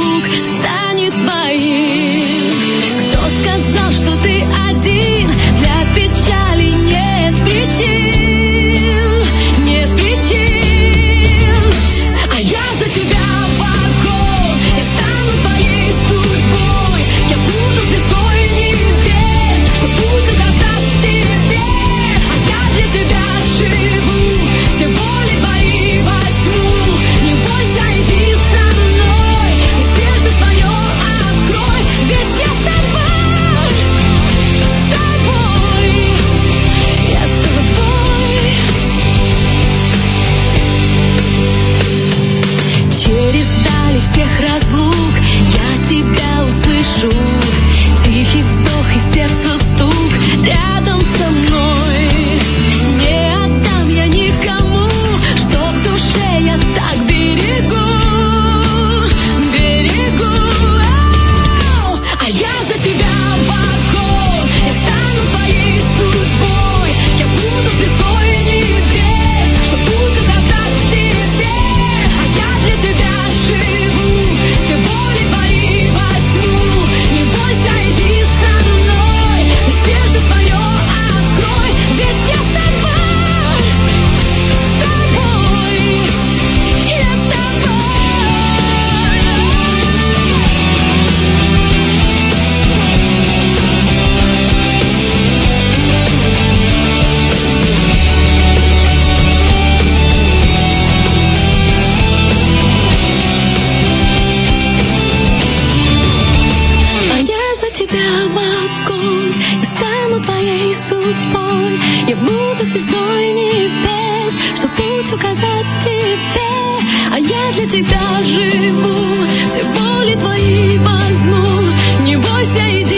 разлук станет твоим. Кто сказал, что ты один? Для печали нет причин, нет причин. А я за тебя в огонь, я стану твоей судьбой. Я буду звездой небес, что путь указать тебе. А я для тебя живу, все боли твои возьму. Не бойся, иди со мной, и сердце свое открой, ведь я с тобой, я с тобой. Через дали всех разлук я тебя услышу. Тихий вздох и сердце стук рядом со мной. Не отдам я никому, что в душе я так берегу, берегу. А я за тебя в огонь, я стану твоей судьбой. Я буду звездой небес, что путь указать тебе. А я для тебя живу, все боли твои возьму. Не бойся, иди со мной, и сердце свое открой, ведь я с тобой, я с тобой. А я за тебя в огонь, я стану твоей судьбой. Я буду звездой небес, что путь указать тебе. А я для тебя живу, все боли твои возьму. Не бойся, иди